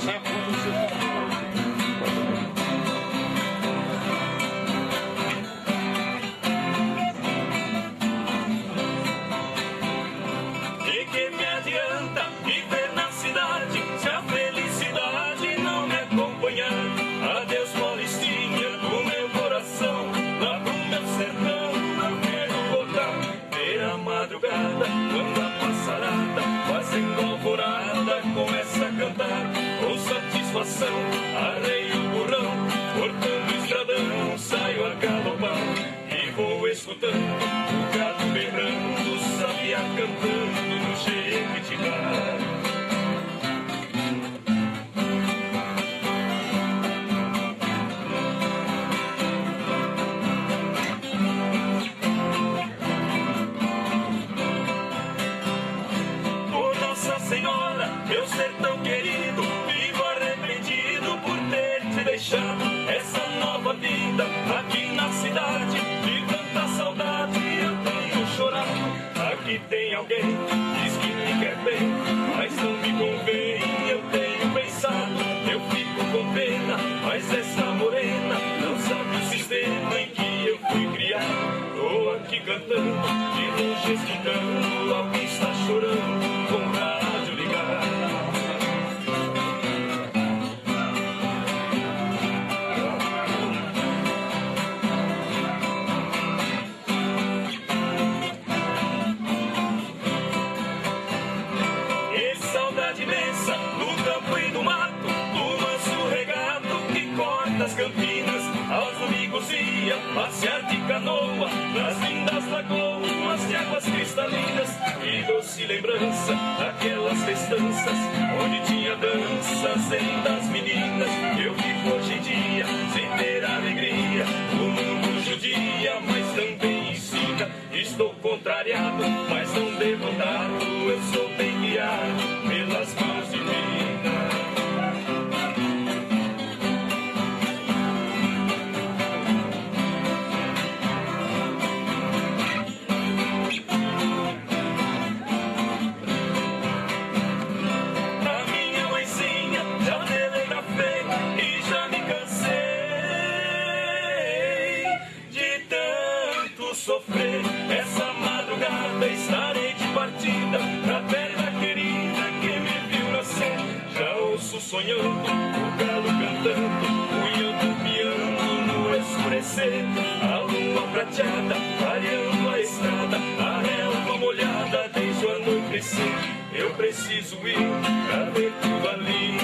De que me adianta viver na cidade se a felicidade não me acompanhar? Adeus, Paulistinha, do meu coração, lá pro meu sertão eu quero voltar. Ver a madrugada, quando a passarada, fazendo alvorada, começa a cantar. Com satisfação, arreio o burrão, cortando o estradão, saio a galopar. E vou escutando o gado berrando, o sabiá cantando no Jequitibá. Por Nossa Senhora, meu sertão querido, vivo arrependido por ter te deixado. Essa nova vida aqui na cidade, de tanta saudade eu tenho chorado. Aqui tem alguém, diz que me quer bem, mas não me convém, eu tenho pensado. Eu fico com pena, mas essa morena não sabe o sistema em que eu fui criado. Tô aqui cantando, de longe escutando, alguém está chorando, com o rádio ligado. Saudade imensa do campo e do mato, do manso regato que corta as campinas. Aos domingos ia passear de canoa nas lindas lagoas de águas cristalinas. E doce lembrança daquelas festanças onde tinha danças das meninas. Eu vivo hoje em dia sem ter alegria, o mundo judia, mas também ensina. Estou contrariado, mas não derrotado, eu sou bem guiado pelas mãos divinas. A minha mãezinha já telegrafei e já me cansei de tanto sofrer. Essa madrugada estarei de partida pra terra querida que me viu nascer. Já ouço sonhando, o galo cantando, punhando o piano no escurecer. A lua prateada, clareando a estrada, a relva molhada desde o anoitecer. Eu preciso ir pra ver tudo ali